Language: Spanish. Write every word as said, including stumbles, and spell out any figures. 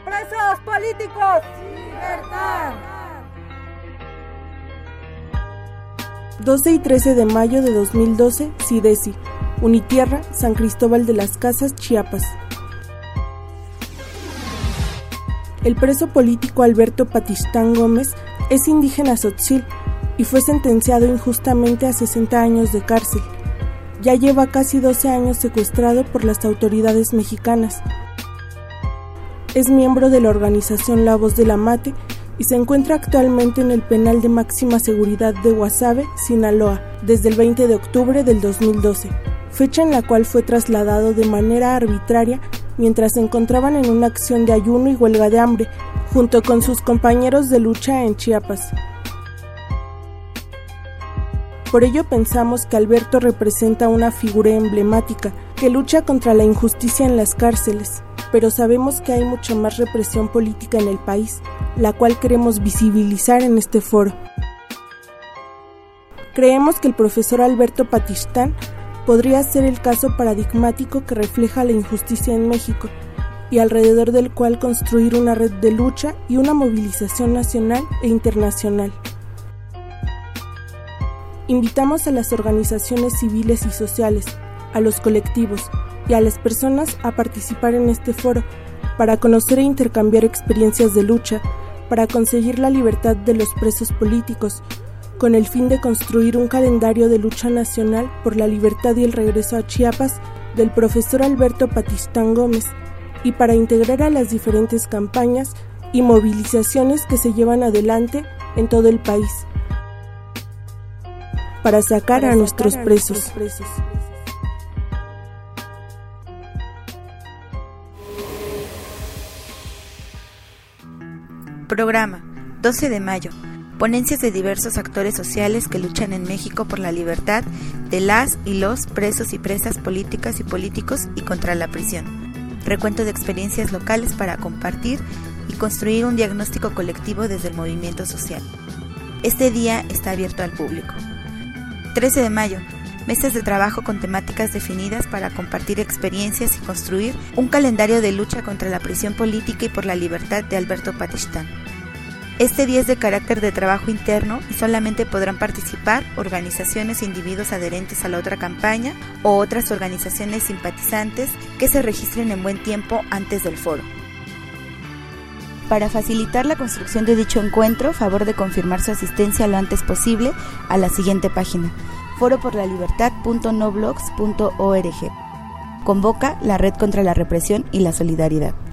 ¡Presos políticos! ¡Libertad! doce y trece de mayo de dos mil doce, SIDESI, Unitierra, San Cristóbal de las Casas, Chiapas. El preso político Alberto Patistán Gómez es indígena tzotzil y fue sentenciado injustamente a sesenta años de cárcel. Ya lleva casi doce años secuestrado por las autoridades mexicanas. Es miembro de la organización La Voz del Amate y se encuentra actualmente en el penal de máxima seguridad de Guasave, Sinaloa, desde el veinte de octubre del dos mil doce, fecha en la cual fue trasladado de manera arbitraria mientras se encontraban en una acción de ayuno y huelga de hambre, junto con sus compañeros de lucha en Chiapas. Por ello pensamos que Alberto representa una figura emblemática que lucha contra la injusticia en las cárceles, pero sabemos que hay mucha más represión política en el país, la cual queremos visibilizar en este foro. Creemos que el profesor Alberto Patistán podría ser el caso paradigmático que refleja la injusticia en México y alrededor del cual construir una red de lucha y una movilización nacional e internacional. Invitamos a las organizaciones civiles y sociales, a los colectivos y a las personas a participar en este foro para conocer e intercambiar experiencias de lucha, para conseguir la libertad de los presos políticos, con el fin de construir un calendario de lucha nacional por la libertad y el regreso a Chiapas del profesor Alberto Patistán Gómez, y para integrar a las diferentes campañas y movilizaciones que se llevan adelante en todo el país, para sacar a nuestros presos. Programa doce de mayo. Ponencias de diversos actores sociales que luchan en México por la libertad de las y los presos y presas políticas y políticos y contra la prisión. Recuento de experiencias locales para compartir y construir un diagnóstico colectivo desde el movimiento social. Este día está abierto al público. trece de mayo. Mesas de trabajo con temáticas definidas para compartir experiencias y construir un calendario de lucha contra la prisión política y por la libertad de Alberto Patistán. Este día es de carácter de trabajo interno y solamente podrán participar organizaciones e individuos adherentes a la otra campaña o otras organizaciones simpatizantes que se registren en buen tiempo antes del foro. Para facilitar la construcción de dicho encuentro, favor de confirmar su asistencia lo antes posible a la siguiente página: foro por la libertad punto noblogs punto org. Convoca la Red contra la Represión y la Solidaridad.